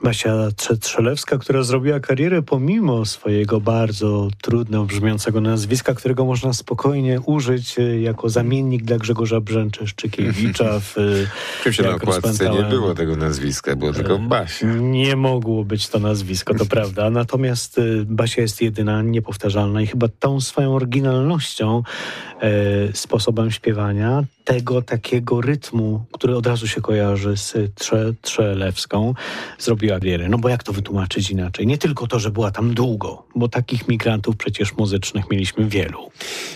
Basia Trzelewska, która zrobiła karierę pomimo swojego bardzo trudno brzmiącego nazwiska, którego można spokojnie użyć jako zamiennik dla Grzegorza Brzęczy-Szczykiewicza. Czym się na okładce nie było tego nazwiska, było tylko Basia. Nie mogło być to nazwisko, to prawda. Natomiast Basia jest jedyna, niepowtarzalna i chyba tą swoją oryginalnością, sposobem śpiewania, tego takiego rytmu, który od razu się kojarzy z Trzelewską, zrobiła karierę. No bo jak to wytłumaczyć inaczej? Nie tylko to, że była tam długo, bo takich migrantów przecież muzycznych mieliśmy wielu.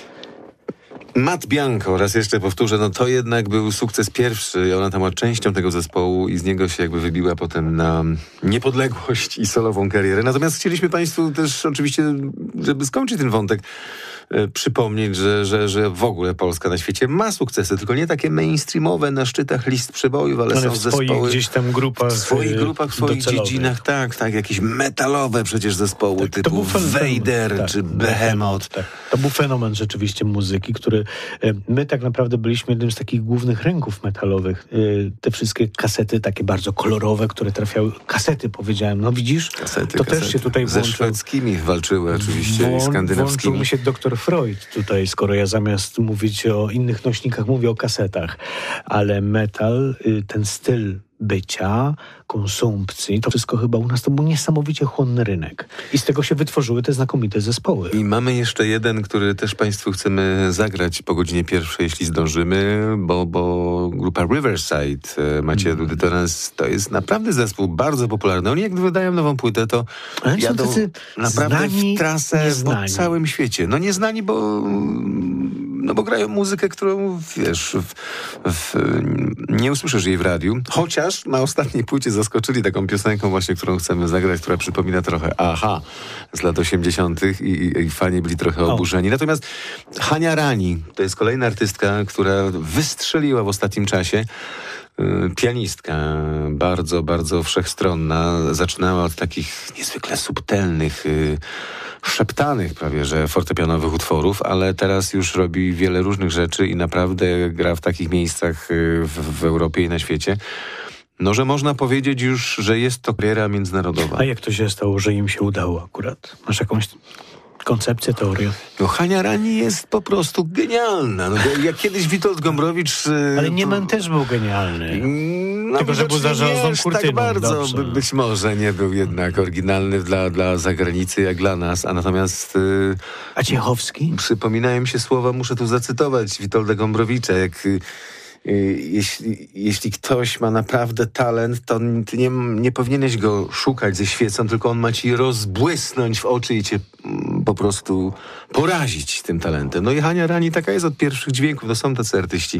Matt Bianco, raz jeszcze powtórzę, no to jednak był sukces pierwszy. Ona tam była częścią tego zespołu i z niego się jakby wybiła potem na niepodległość i solową karierę. Natomiast chcieliśmy Państwu też oczywiście, żeby skończyć ten wątek, przypomnieć, że w ogóle Polska na świecie ma sukcesy, tylko nie takie mainstreamowe na szczytach list przebojów, ale są zespoły gdzieś tam grupach, w swoich grupach, w swoich dziedzinach, tak, jakieś metalowe przecież zespoły typu Vader czy Behemoth. Tak. To był fenomen rzeczywiście muzyki, który my tak naprawdę byliśmy jednym z takich głównych rynków metalowych. Te wszystkie kasety takie bardzo kolorowe, które trafiały, powiedziałem, no widzisz? Kasety. Też się tutaj włączył. Ze szwedzkimi walczyły oczywiście, skandynawskimi. Włączył mi się doktor Freud tutaj, skoro ja zamiast mówić o innych nośnikach, mówię o kasetach. Ale metal, ten styl bycia, konsumpcji, to wszystko chyba u nas to był niesamowicie chłonny rynek. I z tego się wytworzyły te znakomite zespoły. I mamy jeszcze jeden, który też Państwu chcemy zagrać po godzinie 1, jeśli zdążymy, bo grupa Riverside, Macieja Dudy, to jest naprawdę zespół bardzo popularny. Oni jak wydają nową płytę, to jadą naprawdę w trasę po całym świecie. No nieznani, bo grają muzykę, którą wiesz, nie usłyszysz jej w radiu, chociaż na ostatniej płycie zaskoczyli taką piosenką właśnie, którą chcemy zagrać, która przypomina trochę Aha z lat 80. i fani byli trochę oburzeni. Natomiast Hania Rani to jest kolejna artystka, która wystrzeliła w ostatnim czasie. Pianistka, bardzo, bardzo wszechstronna. Zaczynała od takich niezwykle subtelnych, szeptanych prawie, że fortepianowych utworów, ale teraz już robi wiele różnych rzeczy i naprawdę gra w takich miejscach w Europie i na świecie. No, że można powiedzieć już, że jest to kariera międzynarodowa. A jak to się stało, że im się udało akurat? Masz jakąś koncepcję, teorię? No, Hania Rani jest po prostu genialna. No, jak kiedyś Witold Gombrowicz... Ale Niemen też był genialny. No, tylko, że był za żelazną kurtyną. Tak bardzo być może nie był jednak oryginalny dla zagranicy jak dla nas, a natomiast... A Ciechowski? Przypominają mi się słowa, muszę tu zacytować Witolda Gombrowicza, jak... Jeśli ktoś ma naprawdę talent, to ty nie powinieneś go szukać ze świecą, tylko on ma ci rozbłysnąć w oczy i cię po prostu porazić tym talentem. No i Hania Rani taka jest od pierwszych dźwięków. To są tacy artyści,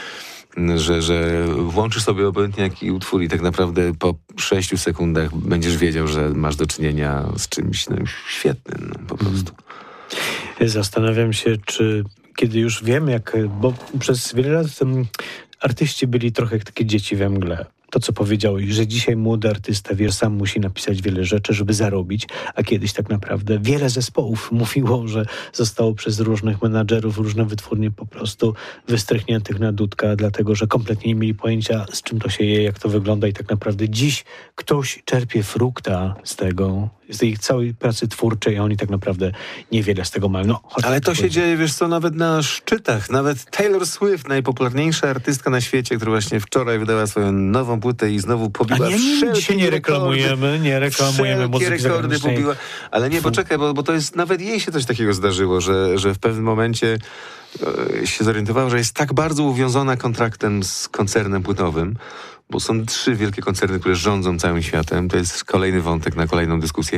że włączysz sobie obojętnie jaki utwór i tak naprawdę po 6 sekundach będziesz wiedział, że masz do czynienia z czymś świetnym, po prostu. Zastanawiam się, czy kiedy już wiemy, bo przez wiele lat artyści byli trochę jak takie dzieci we mgle. To, co powiedziałeś, że dzisiaj młody artysta sam musi napisać wiele rzeczy, żeby zarobić, a kiedyś tak naprawdę wiele zespołów mówiło, że zostało przez różnych menadżerów, różne wytwórnie po prostu wystrychniętych na dudka, dlatego, że kompletnie nie mieli pojęcia, z czym to się je, jak to wygląda i tak naprawdę dziś ktoś czerpie frukta z tego, z tej całej pracy twórczej, a oni tak naprawdę niewiele z tego mają. No, ale to się dzieje, wiesz co, nawet na szczytach. Nawet Taylor Swift, najpopularniejsza artystka na świecie, która właśnie wczoraj wydała swoją nową płytę i znowu pobiła wszelkie nie reklamujemy muzyki rekordy pobiła. Ale nie, poczekaj, bo to jest, nawet jej się coś takiego zdarzyło, że w pewnym momencie się zorientowała, że jest tak bardzo uwiązana kontraktem z koncernem płytowym, bo są 3 wielkie koncerny, które rządzą całym światem. To jest kolejny wątek na kolejną dyskusję.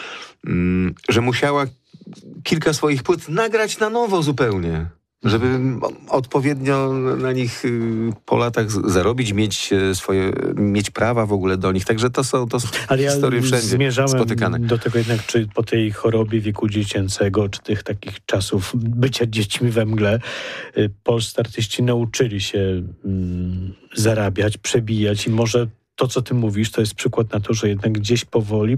Że musiała kilka swoich płyt nagrać na nowo zupełnie, żeby odpowiednio na nich po latach zarobić, mieć prawa w ogóle do nich. Także to są historie wszędzie spotykane. Do tego jednak, czy po tej chorobie wieku dziecięcego, czy tych takich czasów bycia dziećmi we mgle, polscy artyści nauczyli się zarabiać, przebijać i może to, co ty mówisz, to jest przykład na to, że jednak gdzieś powoli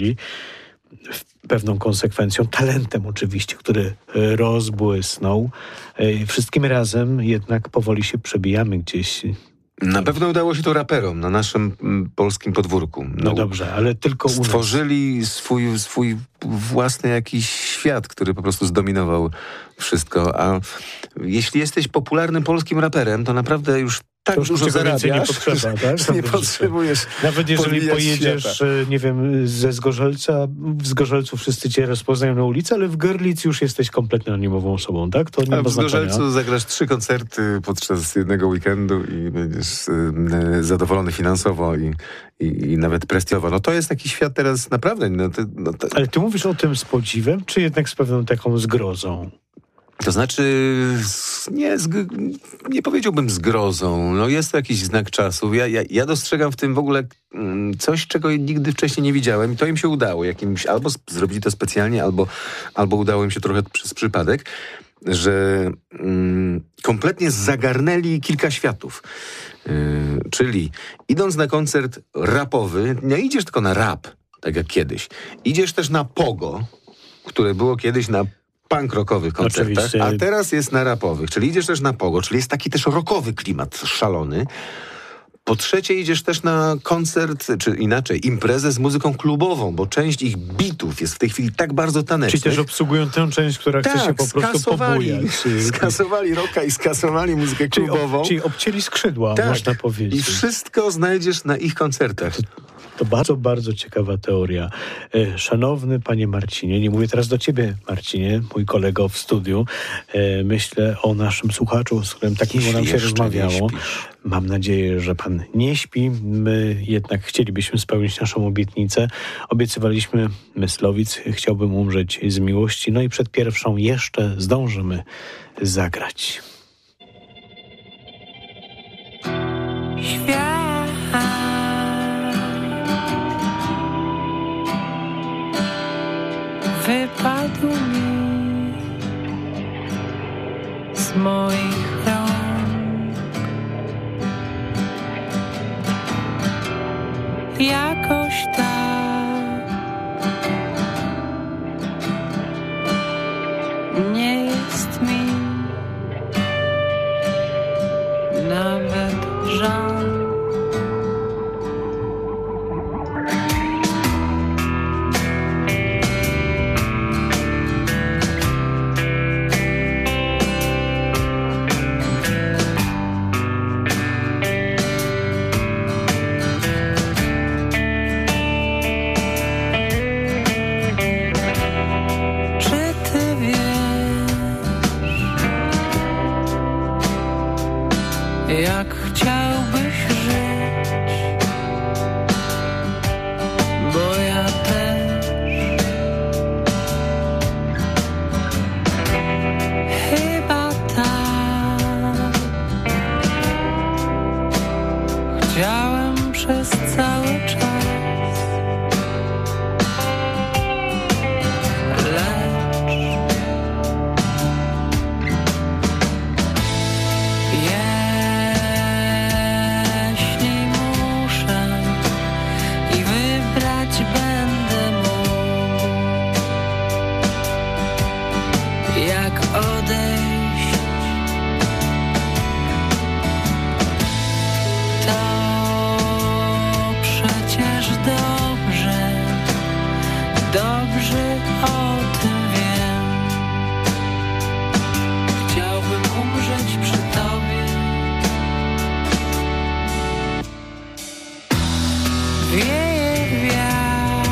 pewną konsekwencją, talentem oczywiście, który rozbłysnął. Wszystkim razem jednak powoli się przebijamy gdzieś Na pewno udało się to raperom na naszym polskim podwórku. No dobrze, ale tylko u nas. Stworzyli swój własny jakiś świat, który po prostu zdominował wszystko. A jeśli jesteś popularnym polskim raperem, to naprawdę już tak dużo zarabiasz, nie potrzeba, tak? że nie potrzebujesz. Nawet jeżeli pojedziesz, świata. Nie wiem, ze Zgorzelca, w Zgorzelcu wszyscy cię rozpoznają na ulicy, ale w Görlitz już jesteś kompletnie anonimową osobą, tak? To nie ma w znaczenia. Zgorzelcu zagrasz 3 koncerty podczas jednego weekendu i będziesz zadowolony finansowo i nawet prestiżowo. No to jest taki świat teraz naprawdę. Ale ty mówisz o tym z podziwem, czy jednak z pewną taką zgrozą? To znaczy, nie powiedziałbym zgrozą. No jest to jakiś znak czasów. Ja dostrzegam w tym w ogóle coś, czego nigdy wcześniej nie widziałem i to im się udało. Albo zrobili to specjalnie, albo udało im się trochę przez przypadek, że kompletnie zagarnęli kilka światów. Czyli idąc na koncert rapowy, nie idziesz tylko na rap, tak jak kiedyś. Idziesz też na pogo, które było kiedyś na punk rockowych koncertach, oczywiście. A teraz jest na rapowych, czyli idziesz też na pogo, czyli jest taki też rockowy klimat szalony. Po trzecie idziesz też na koncert, czy inaczej, imprezę z muzyką klubową, bo część ich bitów jest w tej chwili tak bardzo tanecznych. Czyli też obsługują tę część, która chce się po prostu pobujać. Skasowali rocka i skasowali muzykę klubową. Czyli obcięli skrzydła, można powiedzieć. I wszystko znajdziesz na ich koncertach. To bardzo, bardzo ciekawa teoria. Szanowny panie Marcinie, nie mówię teraz do ciebie, Marcinie, mój kolego w studiu. Myślę o naszym słuchaczu, z którym tak miło nam się rozmawiało. Mam nadzieję, że pan nie śpi. My jednak chcielibyśmy spełnić naszą obietnicę. Obiecywaliśmy Myslowic, chciałbym umrzeć z miłości. No i przed pierwszą jeszcze zdążymy zagrać. Wypadł mi z moich rąk. Jakoś tak nie jest mi nawet żal. Jak chciałbyś żyć, bo ja też chyba tak chciałem przez cały czas. Dobrze o tym wiem. Chciałbym umrzeć przy tobie. Wieje wiatr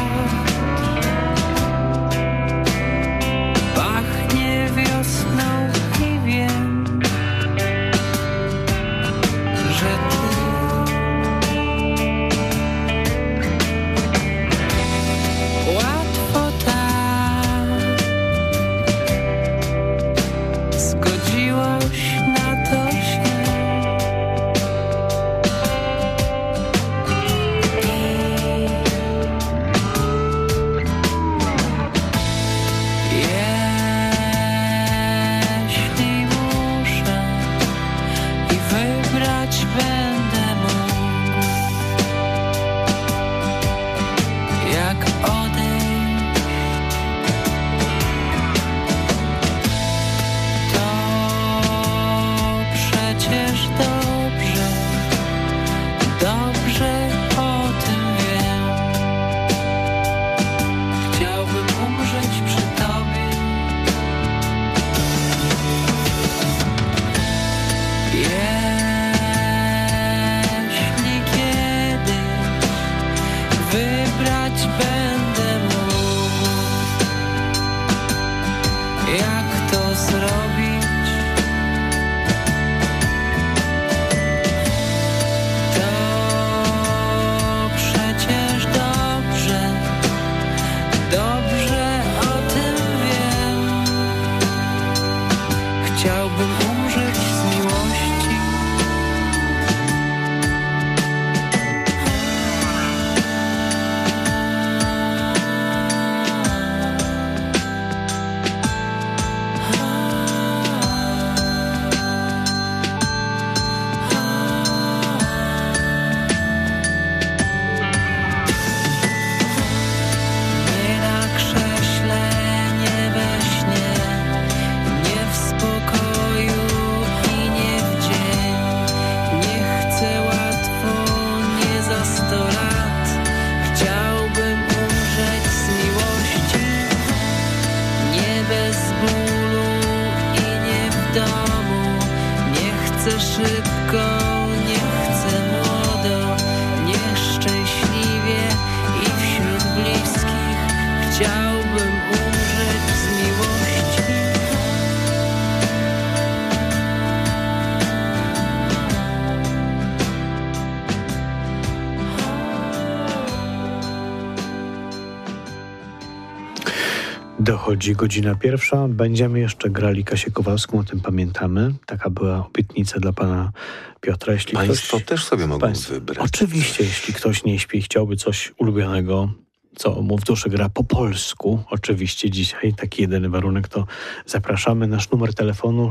Dochodzi godzina 1. Będziemy jeszcze grali Kasię Kowalską, o tym pamiętamy. Taka była obietnica dla pana Piotra. Jeśli Państwo ktoś, też sobie mogą wybrać. Oczywiście, jeśli ktoś nie śpi i chciałby coś ulubionego, co mu w duszy gra po polsku, oczywiście dzisiaj taki jedyny warunek, to zapraszamy. Nasz numer telefonu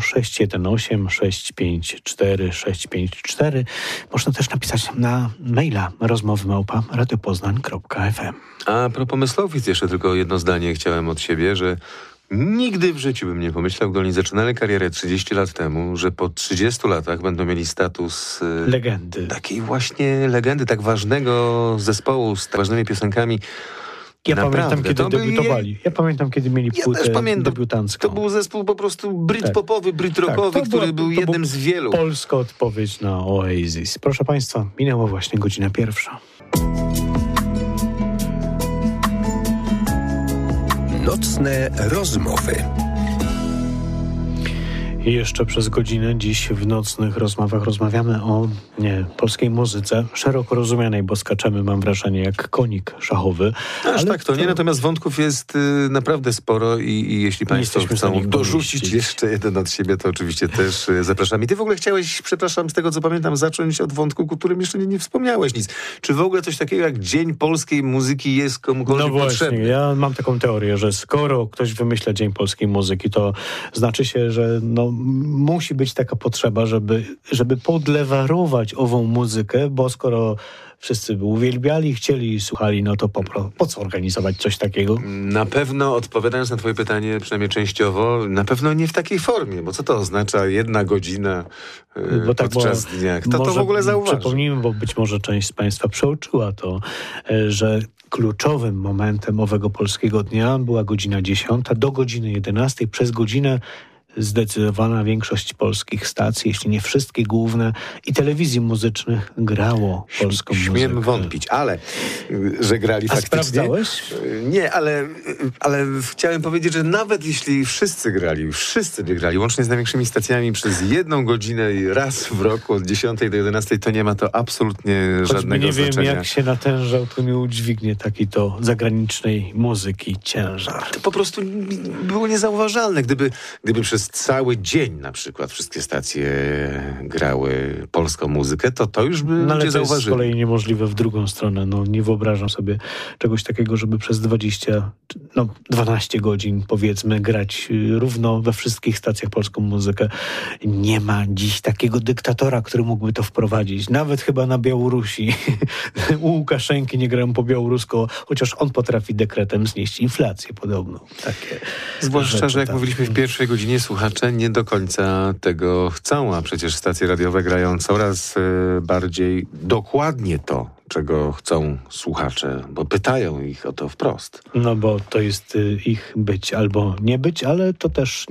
618-654-654. Można też napisać na maila rozmowy@radiopoznań.fm. A propos Myslowic, jeszcze tylko jedno zdanie chciałem od siebie, że nigdy w życiu bym nie pomyślał, gdy oni zaczynali karierę 30 lat temu, że po 30 latach będą mieli status legendy. Takiej właśnie legendy, tak ważnego zespołu z tak ważnymi piosenkami. Ja Naprawdę, pamiętam, kiedy debiutowali. Ja pamiętam, kiedy mieli płytę debiutancką. To był zespół po prostu brit-popowy, brit-rockowy, Tak, który był jednym z wielu. Polska odpowiedź na Oasis. Proszę państwa, minęła właśnie godzina 1. Nocne rozmowy. I jeszcze przez godzinę dziś w nocnych rozmowach rozmawiamy o polskiej muzyce, szeroko rozumianej, bo skaczemy, mam wrażenie, jak konik szachowy. Aż tak to nie, natomiast wątków jest naprawdę sporo i jeśli państwo chcą dorzucić jeszcze jeden od siebie, to oczywiście też zapraszam. I ty w ogóle chciałeś, przepraszam, z tego co pamiętam, zacząć od wątku, o którym jeszcze nie wspomniałeś nic. Czy w ogóle coś takiego jak Dzień Polskiej Muzyki jest komukolwiek potrzebny? No właśnie, ja mam taką teorię, że skoro ktoś wymyśla Dzień Polskiej Muzyki, to znaczy się, że musi być taka potrzeba, żeby podlewarować ową muzykę, bo skoro wszyscy by uwielbiali, chcieli i słuchali, no to po co organizować coś takiego? Na pewno, odpowiadając na twoje pytanie, przynajmniej częściowo, na pewno nie w takiej formie, bo co to oznacza 1 godzina podczas dnia? Kto to w ogóle zauważy? Przypomnijmy, bo być może część z państwa przeoczyła to, że kluczowym momentem owego polskiego dnia była godzina 10 do godziny 11. Przez godzinę zdecydowana większość polskich stacji, jeśli nie wszystkie główne i telewizji muzycznych grało polską muzykę. Śmiem wątpić, ale że grali faktycznie. Sprawdzałeś? Nie, ale chciałem powiedzieć, że nawet jeśli wszyscy by grali, łącznie z największymi stacjami przez 1 godzinę i raz w roku od 10 do 11, to nie ma to absolutnie żadnego znaczenia. Nie wiem, jak się natężał, to nie udźwignie takiej to zagranicznej muzyki ciężar. To po prostu było niezauważalne, gdyby przez cały dzień na przykład wszystkie stacje grały polską muzykę, to już by ludzie zauważyli. To jest z kolei niemożliwe w drugą stronę. Nie wyobrażam sobie czegoś takiego, żeby przez 12 godzin powiedzmy grać równo we wszystkich stacjach polską muzykę. Nie ma dziś takiego dyktatora, który mógłby to wprowadzić. Nawet chyba na Białorusi. U Łukaszenki nie grają po białorusko, chociaż on potrafi dekretem znieść inflację podobną. Zwłaszcza, że jak mówiliśmy w pierwszej godzinie, słuchacze nie do końca tego chcą, a przecież stacje radiowe grają coraz bardziej dokładnie to, czego chcą słuchacze, bo pytają ich o to wprost. No bo to jest ich być albo nie być, ale to też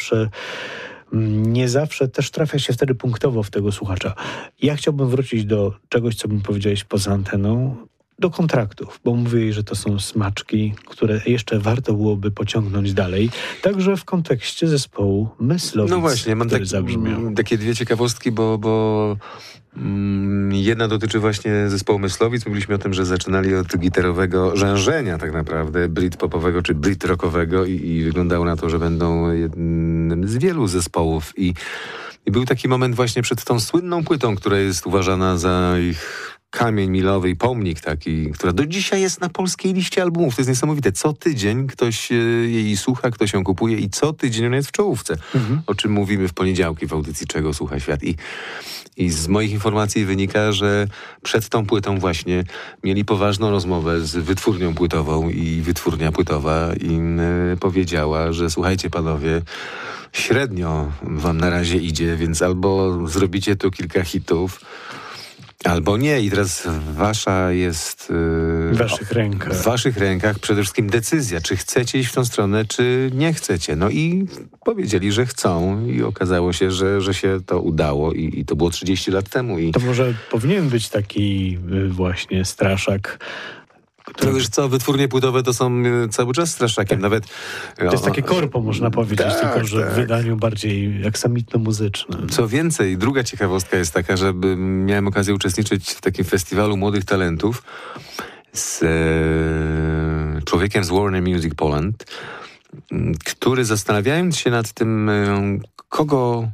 nie zawsze też trafia się wtedy punktowo w tego słuchacza. Ja chciałbym wrócić do czegoś, co mi powiedziałeś poza anteną, do kontraktów, bo mówię, że to są smaczki, które jeszcze warto byłoby pociągnąć dalej, także w kontekście zespołu Myslowic. No właśnie, mam takie 2 ciekawostki, bo jedna dotyczy właśnie zespołu Myslowic. Mówiliśmy o tym, że zaczynali od gitarowego rzężenia tak naprawdę, brit-popowego czy brit-rockowego i wyglądało na to, że będą jednym z wielu zespołów i był taki moment właśnie przed tą słynną płytą, która jest uważana za ich kamień milowy i pomnik taki, która do dzisiaj jest na polskiej liście albumów. To jest niesamowite. Co tydzień ktoś jej słucha, ktoś ją kupuje i co tydzień ona jest w czołówce. O czym mówimy w poniedziałki w audycji Czego Słucha Świat. I z moich informacji wynika, że przed tą płytą właśnie mieli poważną rozmowę z wytwórnią płytową i wytwórnia płytowa im powiedziała, że słuchajcie panowie, średnio wam na razie idzie, więc albo zrobicie tu kilka hitów, albo nie. I teraz wasza jest... w waszych rękach przede wszystkim decyzja, czy chcecie iść w tą stronę, czy nie chcecie. No i powiedzieli, że chcą i okazało się, że się to udało i to było 30 lat temu. To może powinien być taki właśnie straszak. To wiesz co, wytwórnie płytowe to są cały czas straszakiem. Nawet, to jest takie korpo, można powiedzieć, tylko że w wydaniu bardziej aksamitno-muzycznym. Co więcej, druga ciekawostka jest taka, że miałem okazję uczestniczyć w takim festiwalu młodych talentów z człowiekiem z Warner Music Poland. który zastanawiając się nad tym, kogo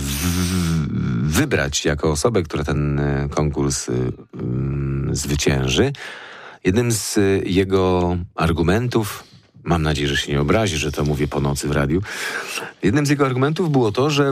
wybrać jako osobę, która ten konkurs zwycięży, jednym z jego argumentów, mam nadzieję, że się nie obrazi, że to mówię po nocy w radiu, jednym z jego argumentów było to, że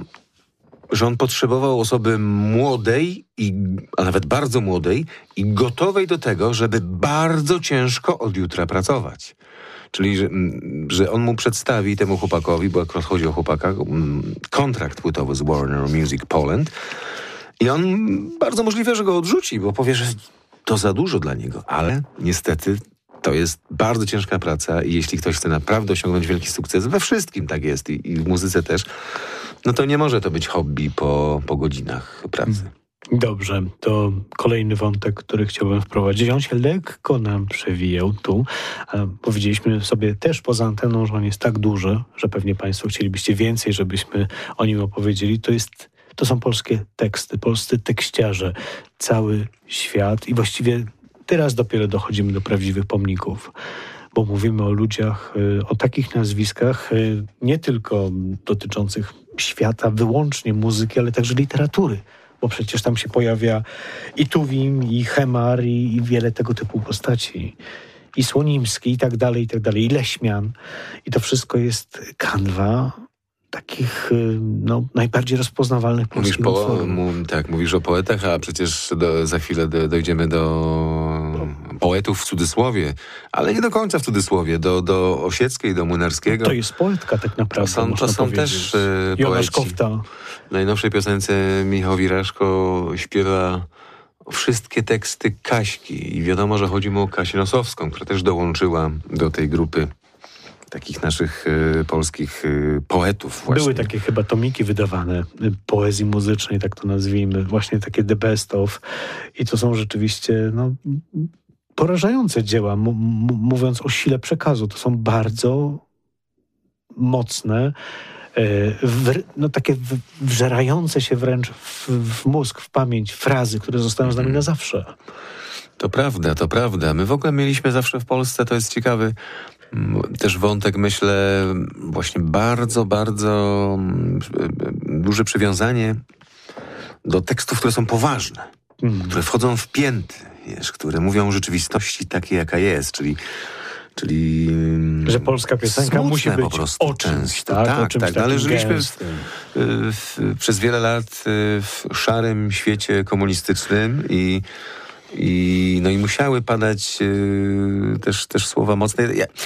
on potrzebował osoby młodej, a nawet bardzo młodej i gotowej do tego, żeby bardzo ciężko od jutra pracować. Czyli, że on mu przedstawi temu chłopakowi, bo akurat chodzi o chłopaka, kontrakt płytowy z Warner Music Poland i on bardzo możliwe, że go odrzuci, bo powie, że to za dużo dla niego, ale niestety to jest bardzo ciężka praca i jeśli ktoś chce naprawdę osiągnąć wielki sukces, we wszystkim tak jest i w muzyce też, no to nie może to być hobby po godzinach pracy. Dobrze, to kolejny wątek, który chciałbym wprowadzić. On się lekko nam przewijał tu. Powiedzieliśmy sobie też poza anteną, że on jest tak duży, że pewnie Państwo chcielibyście więcej, żebyśmy o nim opowiedzieli. To są polskie teksty, polscy tekściarze, cały świat i właściwie teraz dopiero dochodzimy do prawdziwych pomników, bo mówimy o ludziach, o takich nazwiskach, nie tylko dotyczących świata wyłącznie muzyki, ale także literatury, bo przecież tam się pojawia i Tuwim, i Hemar, i wiele tego typu postaci. I Słonimski, i tak dalej, i Leśmian. I to wszystko jest kanwa takich najbardziej rozpoznawalnych polskich utworów. Mówisz o poetach, a przecież za chwilę dojdziemy do poetów w cudzysłowie, ale nie do końca w cudzysłowie, do Osieckiej, do Młynarskiego. To jest poetka tak naprawdę, to są też Jonasz poeci. Kofta. W najnowszej piosence Michał Wiraszko śpiewa wszystkie teksty Kaśki i wiadomo, że chodzi mu o Kasię Nosowską, która też dołączyła do tej grupy takich naszych polskich poetów właśnie. Były takie chyba tomiki wydawane poezji muzycznej, tak to nazwijmy, właśnie takie The Best Of i to są rzeczywiście porażające dzieła, mówiąc o sile przekazu. To są bardzo mocne, takie wżerające się wręcz w mózg, w pamięć frazy, które zostaną z nami na zawsze. To prawda. My w ogóle mieliśmy zawsze w Polsce, to jest ciekawy też wątek, myślę, właśnie bardzo, bardzo duże przywiązanie do tekstów, które są poważne, które wchodzą w pięty, które mówią o rzeczywistości takiej, jaka jest, czyli że polska piosenka musi być po prostu o czymś, często. Tak, ale żyliśmy przez wiele lat w szarym świecie komunistycznym i musiały padać też słowa mocne.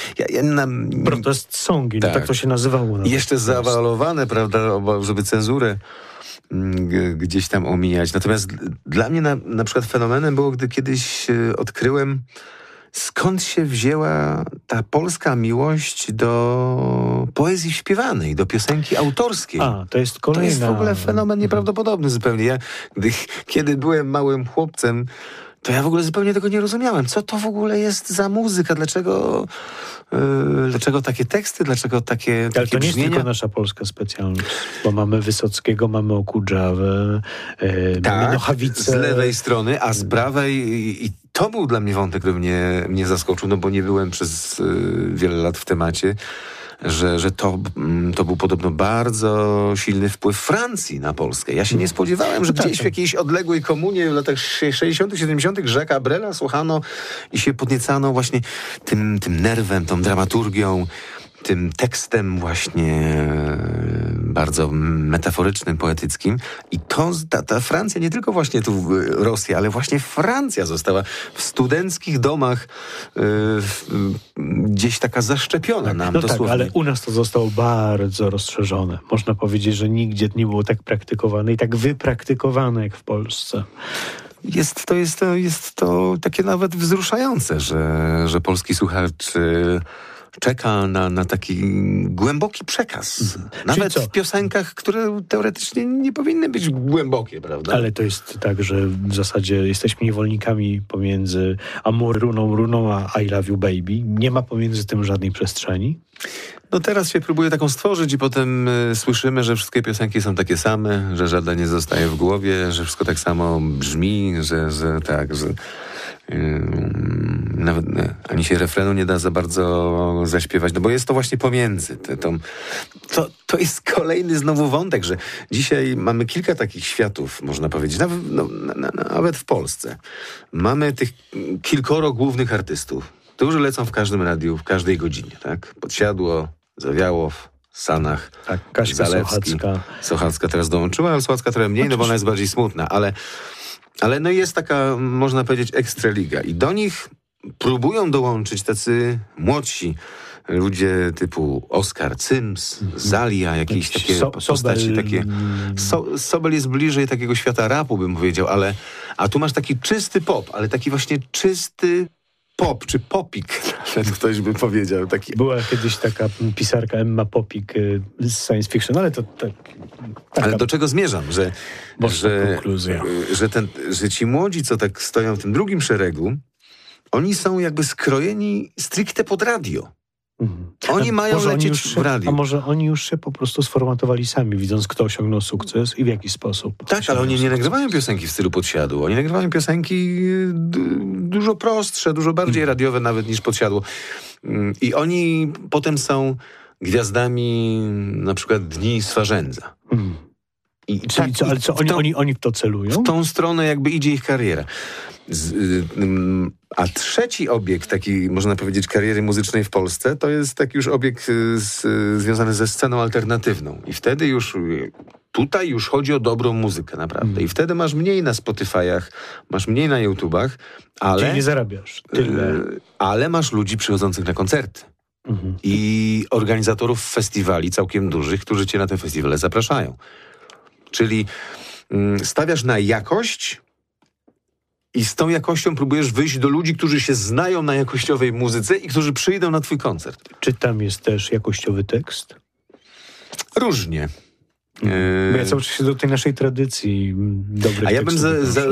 Protest songi, tak to się nazywało. Jeszcze zaawalowane, prawda, żeby cenzurę gdzieś tam omijać. Natomiast dla mnie na przykład fenomenem było, gdy kiedyś odkryłem, skąd się wzięła ta polska miłość do poezji śpiewanej, do piosenki autorskiej. To jest kolejna... To jest w ogóle fenomen nieprawdopodobny zupełnie. Kiedy byłem małym chłopcem, to ja w ogóle zupełnie tego nie rozumiałem. Co to w ogóle jest za muzyka? Dlaczego takie teksty? Dlaczego takie Ale to nie brzmienia? jest tylko nasza polska specjalność, bo mamy Wysockiego, mamy Okudżawę, mamy Nochawicę. Z lewej strony, a z prawej i to był dla mnie wątek, który mnie zaskoczył, bo nie byłem przez wiele lat w temacie, że to był podobno bardzo silny wpływ Francji na Polskę. Ja się nie spodziewałem, że gdzieś w jakiejś odległej komunie w latach 60., 70. Jacques'a Brela słuchano i się podniecano właśnie tym nerwem, tą dramaturgią, tym tekstem właśnie bardzo metaforycznym, poetyckim. I ta Francja, nie tylko właśnie tu Rosja, ale właśnie Francja została w studenckich domach gdzieś taka zaszczepiona nam dosłownie. Ale u nas to zostało bardzo rozszerzone. Można powiedzieć, że nigdzie nie było tak praktykowane i tak wypraktykowane jak w Polsce. Jest to takie nawet wzruszające, że polski słuchacz czeka na taki głęboki przekaz. Nawet w piosenkach, które teoretycznie nie powinny być głębokie, prawda? Ale to jest tak, że w zasadzie jesteśmy niewolnikami pomiędzy Amour runą a I love you baby. Nie ma pomiędzy tym żadnej przestrzeni. No teraz się próbuje taką stworzyć i potem słyszymy, że wszystkie piosenki są takie same, że żadna nie zostaje w głowie, że wszystko tak samo brzmi, że Nawet ani się refrenu nie da za bardzo zaśpiewać, no bo jest to właśnie pomiędzy. To jest kolejny znowu wątek, że dzisiaj mamy kilka takich światów, można powiedzieć, nawet w Polsce. Mamy tych kilkoro głównych artystów, którzy lecą w każdym radiu, w każdej godzinie, tak? Podsiadło, Zawiałow, Sanach, Tak, Kaśka Zalewski. Sochacka teraz dołączyła, ale Sochacka trochę mniej, no bo ona jest bardziej smutna, ale no jest taka, można powiedzieć, ekstraliga i do nich próbują dołączyć tacy młodsi ludzie typu Oskar Cyms, Zalia, jakieś takie postaci. Sobel jest bliżej takiego świata rapu, bym powiedział, a tu masz taki czysty pop, ale taki właśnie czysty pop, czy popik, nawet ktoś by powiedział. Była kiedyś taka pisarka Emma Popik z science fiction, ale to tak... Ale do czego zmierzam? Że ci młodzi, co tak stoją w tym drugim szeregu, oni są jakby skrojeni stricte pod radio. Oni mają lecieć w radiu. A może oni już się po prostu sformatowali sami, widząc, kto osiągnął sukces i w jaki sposób. Tak, ale oni nie nagrywają piosenki w stylu Podsiadło. Oni nagrywają piosenki dużo prostsze, dużo bardziej radiowe nawet niż Podsiadło. I oni potem są gwiazdami na przykład Dni Swarzędza. Oni w to celują? W tą stronę jakby idzie ich kariera. A trzeci obiekt takiej, można powiedzieć, kariery muzycznej w Polsce, to jest taki już obiekt związany ze sceną alternatywną. I wtedy tutaj już chodzi o dobrą muzykę, naprawdę. I wtedy masz mniej na Spotify'ach, masz mniej na YouTubach, ale... Czyli nie zarabiasz tyle. Ale masz ludzi przychodzących na koncerty. I organizatorów festiwali całkiem dużych, którzy cię na te festiwale zapraszają. Czyli stawiasz na jakość i z tą jakością próbujesz wyjść do ludzi, którzy się znają na jakościowej muzyce i którzy przyjdą na twój koncert. Czy tam jest też jakościowy tekst? Różnie. Bo ja cały czas się do tej naszej tradycji dobrych. A ja bym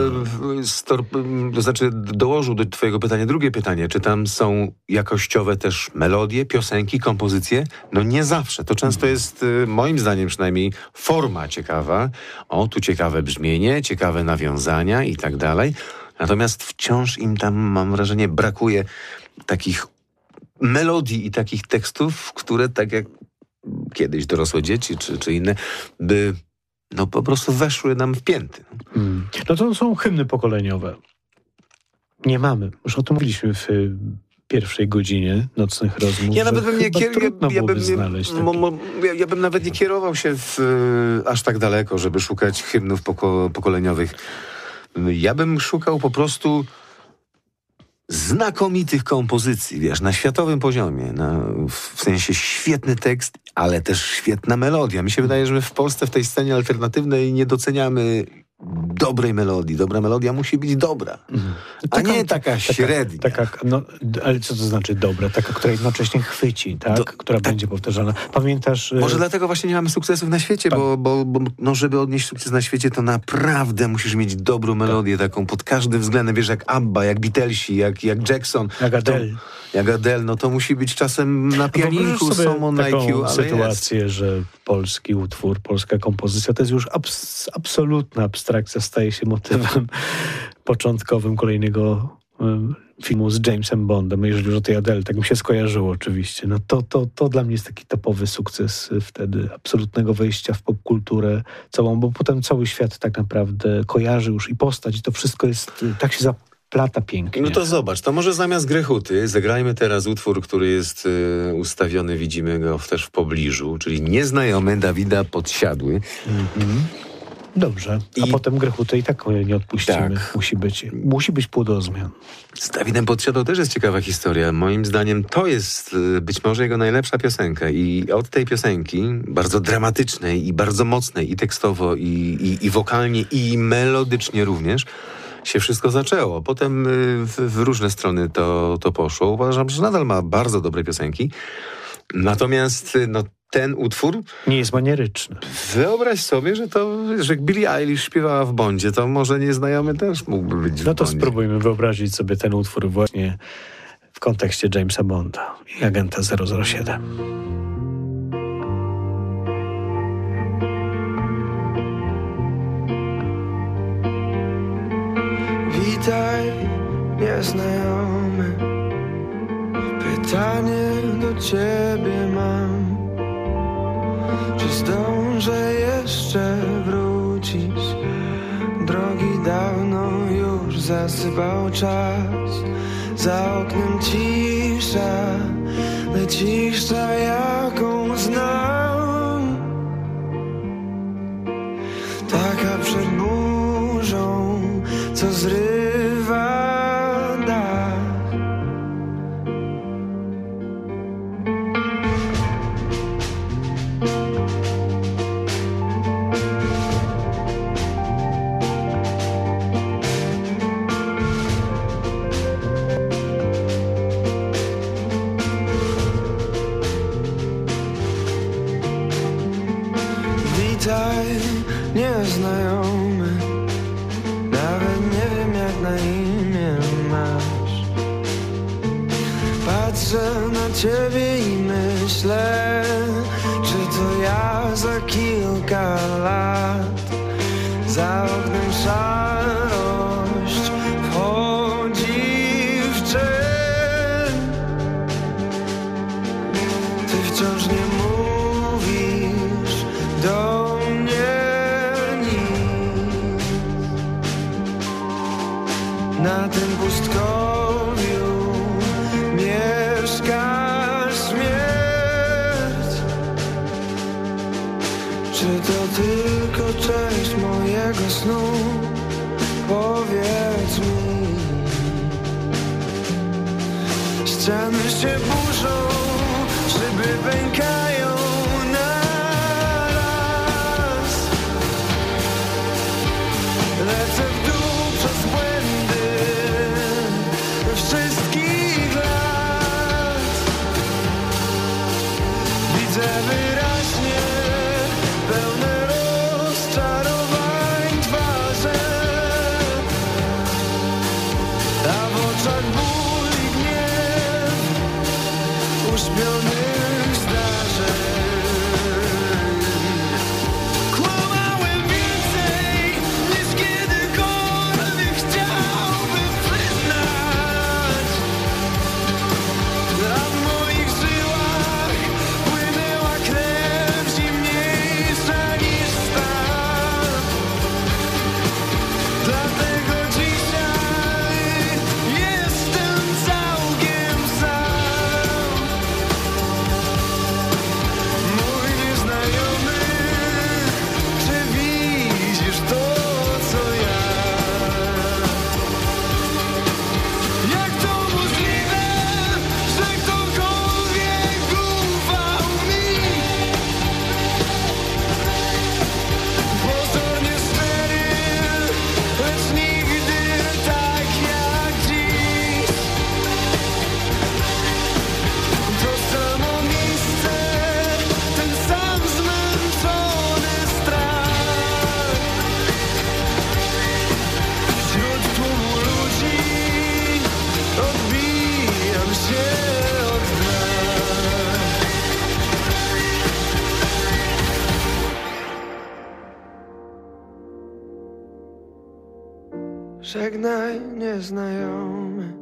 dołożył do twojego pytania drugie pytanie. Czy tam są jakościowe też melodie, piosenki, kompozycje? No nie zawsze. To często jest, moim zdaniem przynajmniej, forma ciekawa. Tu ciekawe brzmienie, ciekawe nawiązania i tak dalej. Natomiast wciąż im tam, mam wrażenie, brakuje takich melodii i takich tekstów, które tak jak kiedyś dorosłe dzieci czy inne, by po prostu weszły nam w pięty. No to są hymny pokoleniowe. Nie mamy. Już o tym mówiliśmy w pierwszej godzinie nocnych rozmów. Ja nawet bym nawet nie kierował się aż tak daleko, żeby szukać hymnów pokoleniowych. Ja bym szukał po prostu znakomitych kompozycji, na światowym poziomie. W sensie świetny tekst, ale też świetna melodia. Mi się wydaje, że my w Polsce w tej scenie alternatywnej nie doceniamy dobrej melodii. Dobra melodia musi być dobra. A nie taka średnia. Ale co to znaczy dobra? Taka, która jednocześnie chwyci, tak? Która będzie powtarzana. Pamiętasz... Może dlatego właśnie nie mamy sukcesów na świecie, bo żeby odnieść sukces na świecie, to naprawdę musisz mieć dobrą melodię, taką pod każdym względem. Wiesz, jak ABBA, jak Beatlesi, jak Jackson. Jak Adele. To musi być czasem na pianinku, samo na IQ, ale sytuację, jest. że polski utwór, polska kompozycja to jest już absolutna abstrakcja, staje się motywem początkowym kolejnego filmu z Jamesem Bondem, jeżeli już o tej Adele, tak mi się skojarzyło oczywiście. To dla mnie jest taki topowy sukces wtedy absolutnego wejścia w popkulturę całą, bo potem cały świat tak naprawdę kojarzy już i postać i to wszystko jest, tak się zaplata pięknie. No to zobacz, to może zamiast Grechuty zagrajmy teraz utwór, który jest ustawiony, widzimy go też w pobliżu, czyli Nieznajomy Dawida Podsiadły. Dobrze, a potem Grechutę i tak nie odpuścimy. Tak. Musi być płodozmian. Z Dawidem Podsiadło też jest ciekawa historia. Moim zdaniem to jest być może jego najlepsza piosenka i od tej piosenki, bardzo dramatycznej i bardzo mocnej i tekstowo i wokalnie i melodycznie również, się wszystko zaczęło. Potem w różne strony to poszło. Uważam, że nadal ma bardzo dobre piosenki. Natomiast ten utwór... nie jest manieryczny. Wyobraź sobie, że Billie Eilish śpiewała w Bondzie, to może Nieznajomy też mógłby być w Bondzie. Spróbujmy wyobrazić sobie ten utwór właśnie w kontekście Jamesa Bonda i Agenta 007. Witaj, nieznajomy. Pytanie do ciebie mam. Czy zdążę jeszcze wrócić? Drogi dawno już zasypał czas. Za oknem cisza, najcisza jaką znam. Taka przed burzą, co zrywa dach. Witaj, nieznajomy. Nawet nie wiem, jak na imię masz. Patrzę na ciebie i myślę, czy to ja za kilka lat. Za oknem szarość wchodzi w cień. Ty wciąż nie mówisz do mnie nic. Na tym pustkowiu mieszka śmierć. Czy to tylko część mojego snu? Powiedz mi. Ściany się burzą, szyby pękają naraz. Lecę w dół przez błędy wszystkich lat. Widzę wyraźnie pełne rozczarowań twarze, a w oczach ból i gniew uśpionych zdarzeń. Kłamałem więcej niż kiedykolwiek chciałbym przyznać. A w moich żyłach płynęła krew zimniejsza niż stal. Dlatego dzisiaj jestem całkiem sam. Mój nieznajomy, czy widzisz to, co ja? Jak to możliwe, że ktokolwiek ufał mi? Pozornie szczery, lecz nigdy tak jak dziś. To samo miejsce, ten sam zmęczony strach. Wśród tłumu ludzi odbijam się od dna. Żegnaj, nieznajomy.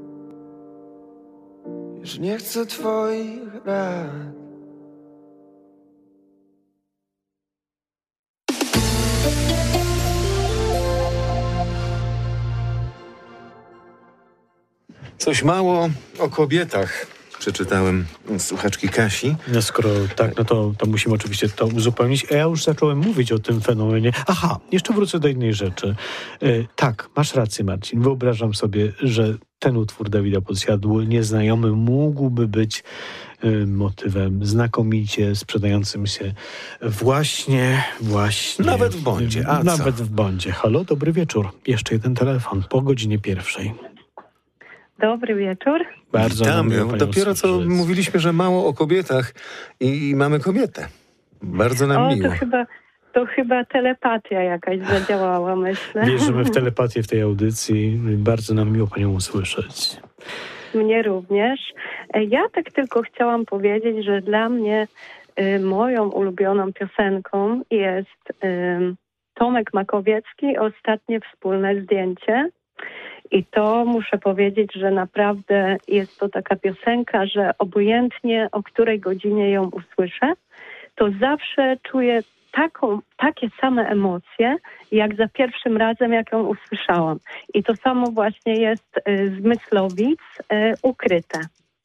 Już nie chcę twoich rad. Coś mało o kobietach przeczytałem od słuchaczki Kasi. No skoro tak, no to musimy oczywiście to uzupełnić. A ja już zacząłem mówić o tym fenomenie. Aha, jeszcze wrócę do jednej rzeczy. Tak, masz rację, Marcin. Wyobrażam sobie, że ten utwór Dawida Podsiadły, Nieznajomy, mógłby być motywem znakomicie sprzedającym się właśnie... Nawet w Bondzie. A nawet co? w Bondzie. Halo, dobry wieczór. Jeszcze jeden telefon po godzinie 1:00. Dobry wieczór. Bardzo nam miło Witamy. panią Dopiero co słyszeć. mówiliśmy, że mało o kobietach i mamy kobietę. Bardzo nam O, miło. to chyba telepatia jakaś zadziałała, myślę. Wierzymy w telepatię w tej audycji. Bardzo nam miło panią usłyszeć. Mnie również. Ja tak tylko chciałam powiedzieć, że dla mnie moją ulubioną piosenką jest Tomek Makowiecki, Ostatnie wspólne zdjęcie. I to muszę powiedzieć, że naprawdę jest to taka piosenka, że obojętnie o której godzinie ją usłyszę, to zawsze czuję takie same emocje, jak za pierwszym razem, jak ją usłyszałam. I to samo właśnie jest z Myslowic Ukryte.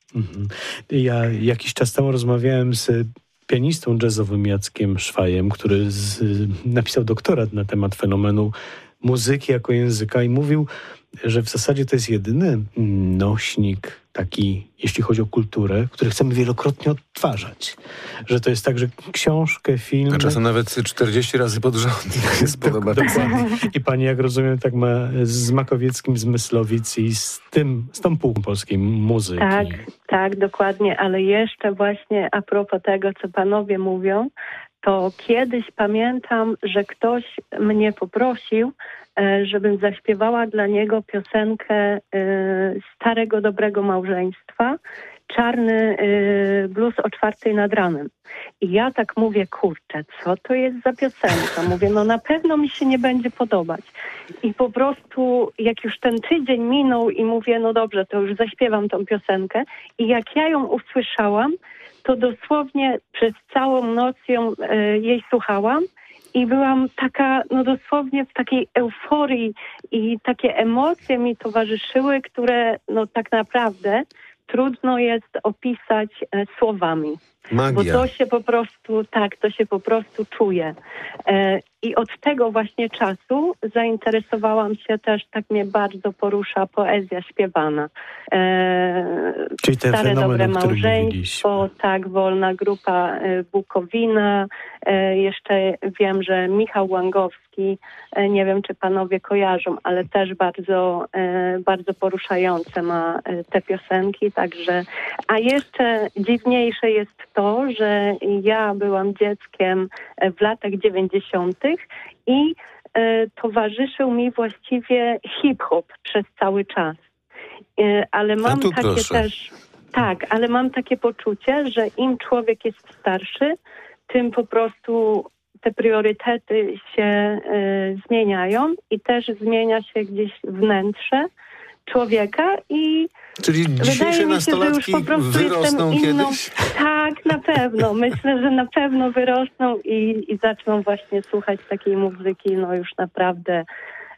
Ja jakiś czas temu rozmawiałem z pianistą jazzowym Jackiem Szwajem, który napisał doktorat na temat fenomenu muzyki jako języka i mówił, że w zasadzie to jest jedyny nośnik taki, jeśli chodzi o kulturę, który chcemy wielokrotnie odtwarzać. Że to jest tak, że książkę, film... A czasem nawet 40 razy pod rząd jest podoba. Dokładnie. I pani, jak rozumiem, tak ma z Makowieckim, z Myslowic i z tą półką polskiej muzyki. Tak, dokładnie, ale jeszcze właśnie a propos tego, co panowie mówią, to kiedyś pamiętam, że ktoś mnie poprosił, żebym zaśpiewała dla niego piosenkę Starego Dobrego Małżeństwa, Czarny blues o 4:00 nad ranem. I ja tak mówię, kurczę, co to jest za piosenka? Mówię, no na pewno mi się nie będzie podobać. I po prostu jak już ten tydzień minął i mówię, no dobrze, to już zaśpiewam tą piosenkę. I jak ja ją usłyszałam, to dosłownie przez całą noc jej słuchałam. I byłam taka, no dosłownie w takiej euforii i takie emocje mi towarzyszyły, które no tak naprawdę trudno jest opisać słowami. Magia. Bo to się po prostu czuje. I od tego właśnie czasu zainteresowałam się też, tak mnie bardzo porusza poezja śpiewana. Czyli ten Stare fenomen, Dobre o którym Małżeństwo, mówiliśmy. tak, Wolna Grupa Bukowina. Jeszcze wiem, że Michał Łangowski, nie wiem, czy panowie kojarzą, ale też bardzo, bardzo poruszające ma te piosenki, także. A jeszcze dziwniejsze jest to, że ja byłam dzieckiem w latach 90. i towarzyszył mi właściwie hip-hop przez cały czas. Ale mam takie też... Tak, ale mam takie poczucie, że im człowiek jest starszy, tym po prostu te priorytety się zmieniają i też zmienia się gdzieś wnętrze człowieka i czyli dzisiejsze nastolatki wyrosną kiedyś? Tak, na pewno. Myślę, że na pewno wyrosną i zaczną właśnie słuchać takiej muzyki, no już naprawdę...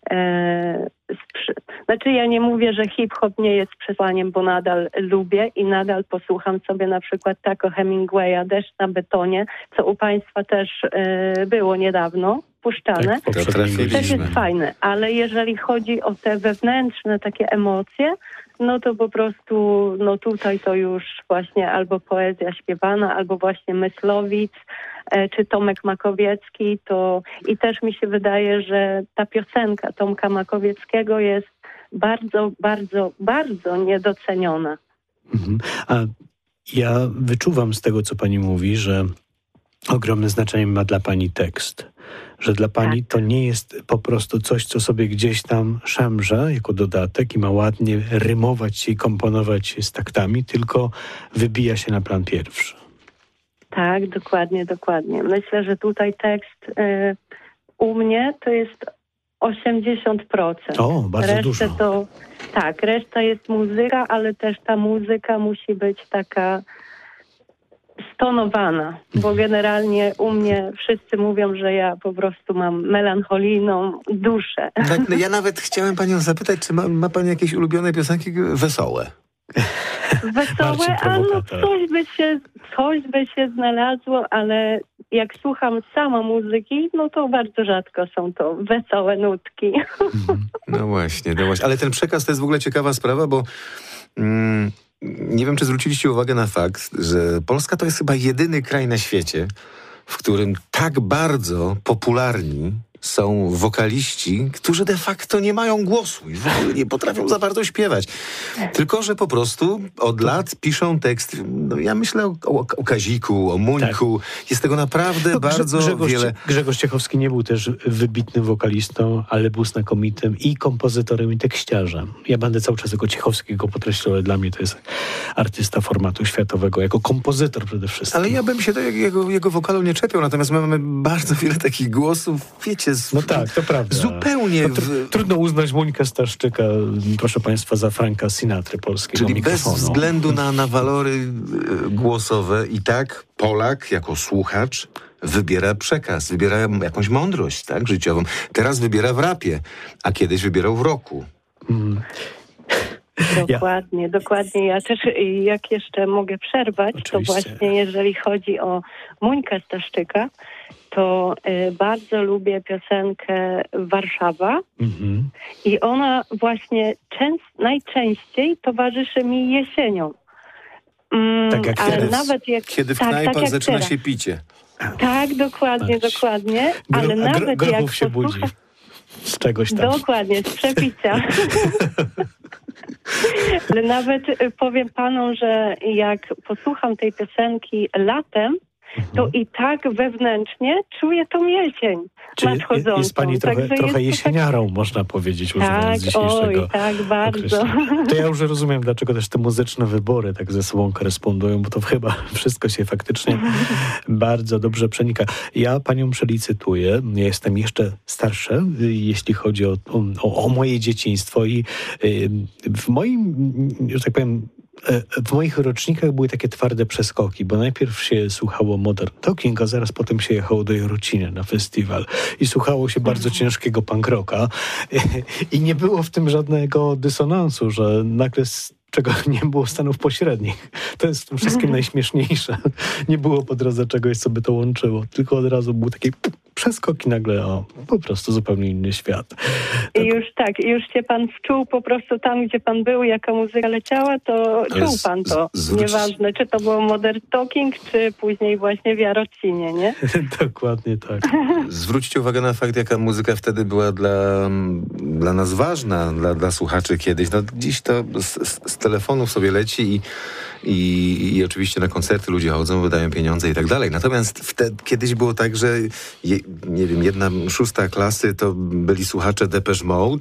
Znaczy ja nie mówię, że hip-hop nie jest przesłaniem, bo nadal lubię i nadal posłucham sobie na przykład Taco Hemingwaya, Deszcz na betonie, co u państwa też było niedawno puszczane. Tak, też jest fajne, ale jeżeli chodzi o te wewnętrzne takie emocje, no to po prostu, no tutaj to już właśnie albo poezja śpiewana, albo właśnie Myslowic, czy Tomek Makowiecki, to i też mi się wydaje, że ta piosenka Tomka Makowieckiego jest bardzo, bardzo, bardzo niedoceniona. A ja wyczuwam z tego, co pani mówi, że ogromne znaczenie ma dla pani tekst. Że dla pani to nie jest po prostu coś, co sobie gdzieś tam szemrze jako dodatek i ma ładnie rymować się i komponować się z taktami, tylko wybija się na plan pierwszy. Tak, dokładnie. Myślę, że tutaj tekst u mnie to jest 80%. O, bardzo dużo. Reszta jest muzyka, ale też ta muzyka musi być taka stonowana, bo generalnie u mnie wszyscy mówią, że ja po prostu mam melancholijną duszę. Tak, no ja nawet chciałem panią zapytać, czy ma pani jakieś ulubione piosenki wesołe? Wesołe, a no coś by się znalazło, ale jak słucham sama muzyki, no to bardzo rzadko są to wesołe nutki. No właśnie. Ale ten przekaz to jest w ogóle ciekawa sprawa, bo nie wiem, czy zwróciliście uwagę na fakt, że Polska to jest chyba jedyny kraj na świecie, w którym tak bardzo popularni są wokaliści, którzy de facto nie mają głosu i w ogóle nie potrafią za bardzo śpiewać. Tylko że po prostu od lat piszą tekst. No ja myślę o Kaziku, o Muńku. Tak. Jest tego naprawdę bardzo wiele. Grzegorz Ciechowski nie był też wybitnym wokalistą, ale był znakomitym i kompozytorem, i tekściarzem. Ja będę cały czas tego Ciechowskiego podkreślał, ale dla mnie to jest artysta formatu światowego, jako kompozytor przede wszystkim. Ale ja bym się do jego wokalu nie czepiał, natomiast mamy bardzo wiele takich głosów, wiecie, się No tak, to prawda. zupełnie... No, trudno uznać Mońkę Staszczyka, proszę państwa, za Franka Sinatry polskiego Czyli mikrofonu. bez względu na walory głosowe i tak Polak jako słuchacz wybiera przekaz, wybiera jakąś mądrość, tak, życiową. Teraz wybiera w rapie, a kiedyś wybierał w rocku. Dokładnie. Ja też, jak jeszcze mogę przerwać, Oczywiście. to właśnie jeżeli chodzi o Mońkę Staszczyka, to bardzo lubię piosenkę Warszawa i ona właśnie najczęściej towarzyszy mi jesienią. Tak jak ale teraz. nawet jak, Kiedy w tak, knajpach tak jak zaczyna teraz. się picie. Tak, dokładnie. Ale nawet jak Grochów się budzi z czegoś tam. Dokładnie, z przepicia. Ale nawet powiem panom, że jak posłucham tej piosenki latem, to i tak wewnętrznie czuję tą jesień nadchodzącą. Jest pani trochę jesieniarą, można powiedzieć, używając dzisiejszego tak, bardzo. To ja już rozumiem, dlaczego też te muzyczne wybory tak ze sobą korespondują, bo to chyba wszystko się faktycznie bardzo dobrze przenika. Ja panią przelicytuję. Ja jestem jeszcze starszy, jeśli chodzi o moje dzieciństwo i w moim, że tak powiem, w moich rocznikach były takie twarde przeskoki, bo najpierw się słuchało Modern Talking, a zaraz potem się jechało do Jarocina na festiwal i słuchało się bardzo ciężkiego punk rocka i nie było w tym żadnego dysonansu, że nagle czego nie było stanów pośrednich. To jest w tym wszystkim najśmieszniejsze. Nie było po drodze czegoś, co by to łączyło, tylko od razu był taki przeskok i nagle po prostu zupełnie inny świat. I już się pan wczuł po prostu tam, gdzie pan był, jaka muzyka leciała, to czuł pan to. Nieważne, czy to było Modern Talking, czy później właśnie w Jarocinie, nie? Dokładnie tak. Zwróćcie uwagę na fakt, jaka muzyka wtedy była dla nas ważna, dla słuchaczy kiedyś. No, dziś to z telefonów sobie leci i oczywiście na koncerty ludzie chodzą, wydają pieniądze i tak dalej. Natomiast kiedyś było tak, że nie wiem, 1/6 klasy to byli słuchacze Depeche Mode,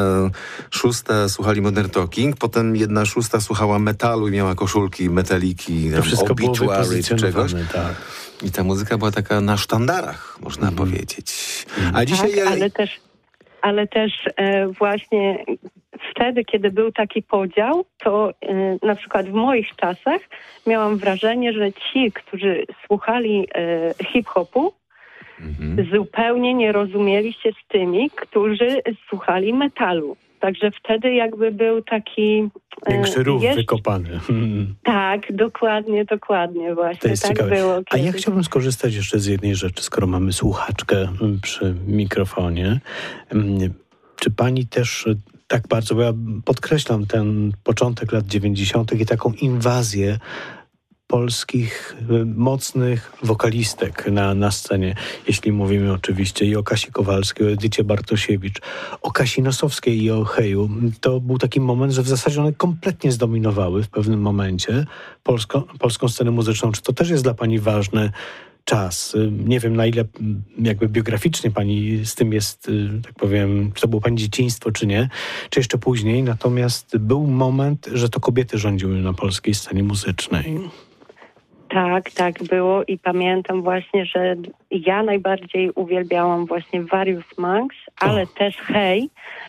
1/6 słuchali Modern Talking, potem 1/6 słuchała metalu i miała koszulki Metaliki, Obituary czy czegoś. Tak. I ta muzyka była taka na sztandarach, można powiedzieć. A dzisiaj... Tak, ale też właśnie wtedy, kiedy był taki podział, to na przykład w moich czasach miałam wrażenie, że ci, którzy słuchali hip-hopu, zupełnie nie rozumieli się z tymi, którzy słuchali metalu. Także wtedy jakby był taki... Większy rów wykopany. Tak, dokładnie właśnie. To jest tak ciekawe. było kiedyś. A ja chciałbym skorzystać jeszcze z jednej rzeczy, skoro mamy słuchaczkę przy mikrofonie. Czy pani też tak bardzo, bo ja podkreślam ten początek lat 90. i taką inwazję polskich mocnych wokalistek na scenie, jeśli mówimy oczywiście i o Kasi Kowalskiej, o Edycie Bartosiewicz, o Kasi Nosowskiej i o Heju. To był taki moment, że w zasadzie one kompletnie zdominowały w pewnym momencie polską scenę muzyczną. Czy to też jest dla pani ważny czas? Nie wiem, na ile jakby biograficznie pani z tym jest, tak powiem, czy to było pani dzieciństwo, czy nie, czy jeszcze później. Natomiast był moment, że to kobiety rządziły na polskiej scenie muzycznej. Tak było i pamiętam właśnie, że ja najbardziej uwielbiałam właśnie Various Monks, ale też Hej.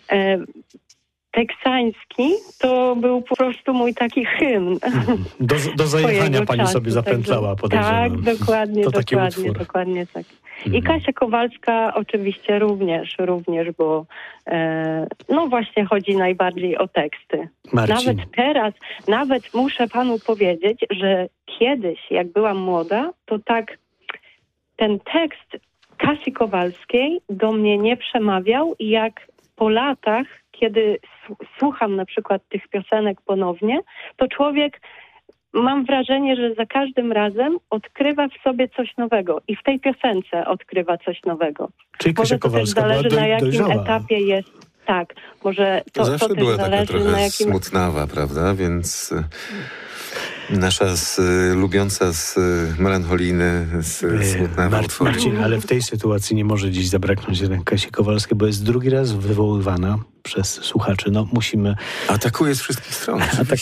Teksański to był po prostu mój taki hymn. Do zajechania pani czasu, sobie zapętlała, podejrzewam. Tak, dokładnie tak. I Kasia Kowalska oczywiście również, bo no właśnie chodzi najbardziej o teksty. Marcin. Nawet muszę panu powiedzieć, że kiedyś, jak byłam młoda, to tak ten tekst Kasi Kowalskiej do mnie nie przemawiał, jak po latach, kiedy słucham na przykład tych piosenek ponownie, to człowiek, mam wrażenie, że za każdym razem odkrywa w sobie coś nowego i w tej piosence odkrywa coś nowego. Czyli Kasia Kowalska była zależy na jakim dojrzała. etapie jest. Tak, może to zawsze też była taka zależy trochę na jakim... smutnawa, prawda? Więc nasza lubiąca melancholijny, smutnawa utwory. Marcin, ale w tej sytuacji nie może dziś zabraknąć jednak Kasi Kowalskiej, bo jest drugi raz wywoływana przez słuchaczy. No musimy... Atakuje z wszystkich stron.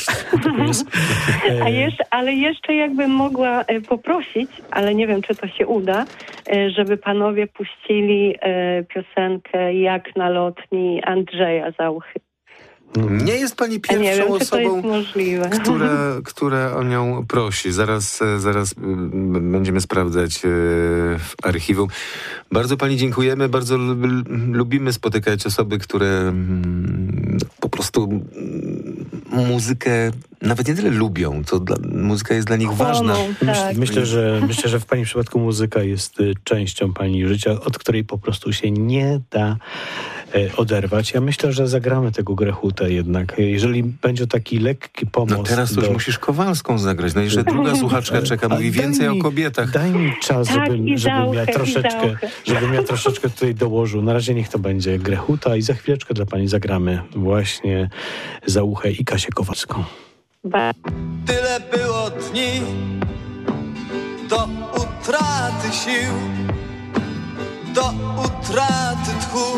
Ale jeszcze jakbym mogła poprosić, ale nie wiem, czy to się uda, żeby panowie puścili piosenkę Jak na lotni Andrzeja Zauchy. Nie jest pani pierwszą nie wiem, osobą, czy to jest możliwe. która o nią prosi. Zaraz będziemy sprawdzać w archiwum. Bardzo pani dziękujemy, bardzo lubimy spotykać osoby, które po prostu muzykę nawet nie tyle lubią, to muzyka jest dla nich ważna. Tak. Myślę, że w pani przypadku muzyka jest częścią pani życia, od której po prostu się nie da oderwać. Ja myślę, że zagramy tego Grechutę jednak. Jeżeli będzie taki lekki pomost... No teraz już musisz Kowalską zagrać. No jeszcze druga słuchaczka czeka, mówi więcej o kobietach. Daj mi czas, żebym ja troszeczkę tutaj dołożył. Na razie niech to będzie Grechuta i za chwileczkę dla pani zagramy właśnie Zauchę i Kasię Kowalską. Tyle było dni do utraty sił, do utraty tchu.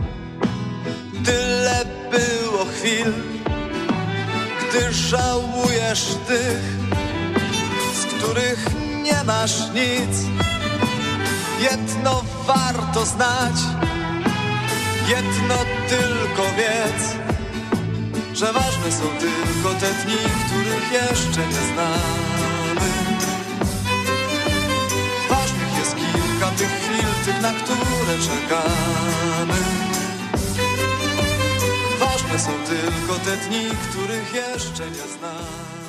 Tyle było chwil, gdy żałujesz tych, z których nie masz nic. Jedno warto znać, jedno tylko wiedz, że ważne są tylko te dni, których jeszcze nie znamy. Ważnych jest kilka tych chwil, tych, na które czekamy. Ważne są tylko te dni, których jeszcze nie znamy.